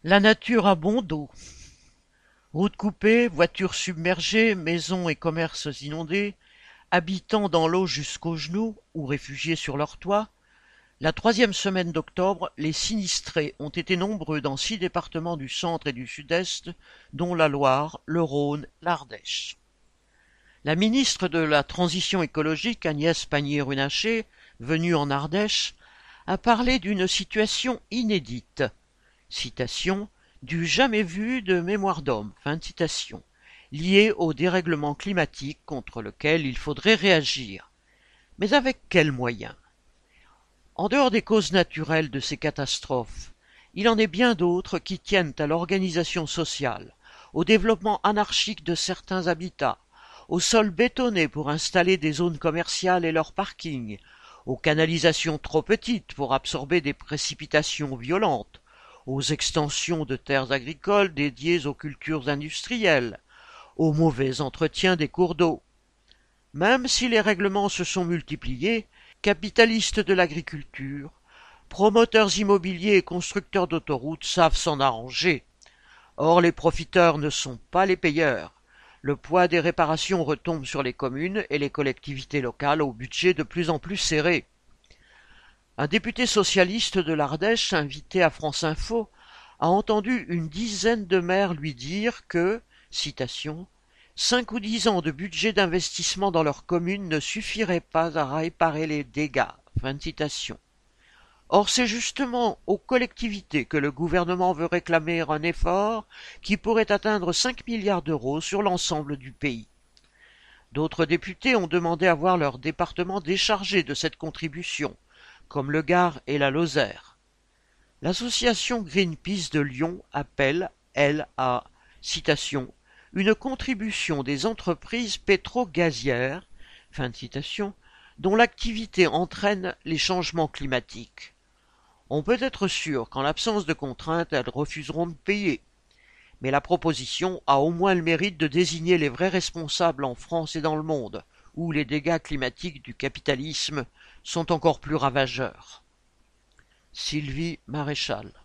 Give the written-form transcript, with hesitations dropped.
La nature a bon dos. Routes coupées, voitures submergées, maisons et commerces inondés, habitants dans l'eau jusqu'aux genoux ou réfugiés sur leurs toits, la troisième semaine d'octobre, les sinistrés ont été nombreux dans 6 départements du centre et du sud-est, dont la Loire, le Rhône, l'Ardèche. La ministre de la Transition écologique, Agnès Pannier-Runacher, venue en Ardèche, a parlé d'une situation inédite. Citation, du jamais vu de mémoire d'homme, fin de citation, lié au dérèglement climatique contre lequel il faudrait réagir. Mais avec quels moyens? En dehors des causes naturelles de ces catastrophes, il en est bien d'autres qui tiennent à l'organisation sociale, au développement anarchique de certains habitats, aux sols bétonnés pour installer des zones commerciales et leurs parkings, aux canalisations trop petites pour absorber des précipitations violentes, aux extensions de terres agricoles dédiées aux cultures industrielles, au mauvais entretien des cours d'eau. Même si les règlements se sont multipliés, capitalistes de l'agriculture, promoteurs immobiliers et constructeurs d'autoroutes savent s'en arranger. Or les profiteurs ne sont pas les payeurs. Le poids des réparations retombe sur les communes et les collectivités locales au budget de plus en plus serré. Un député socialiste de l'Ardèche, invité à France Info, a entendu une dizaine de maires lui dire que, citation, 5 ou 10 ans de budget d'investissement dans leur commune ne suffiraient pas à réparer les dégâts. Fin de citation. Or, c'est justement aux collectivités que le gouvernement veut réclamer un effort qui pourrait atteindre 5 milliards d'euros sur l'ensemble du pays. D'autres députés ont demandé à voir leur département déchargé de cette contribution, comme le Gard et la Lozère. L'association Greenpeace de Lyon appelle, elle, à, citation, une contribution des entreprises pétro-gazières, fin de citation, dont l'activité entraîne les changements climatiques. On peut être sûr qu'en l'absence de contraintes, elles refuseront de payer. Mais la proposition a au moins le mérite de désigner les vrais responsables en France et dans le monde, où les dégâts climatiques du capitalisme sont encore plus ravageurs. Sylvie Maréchal.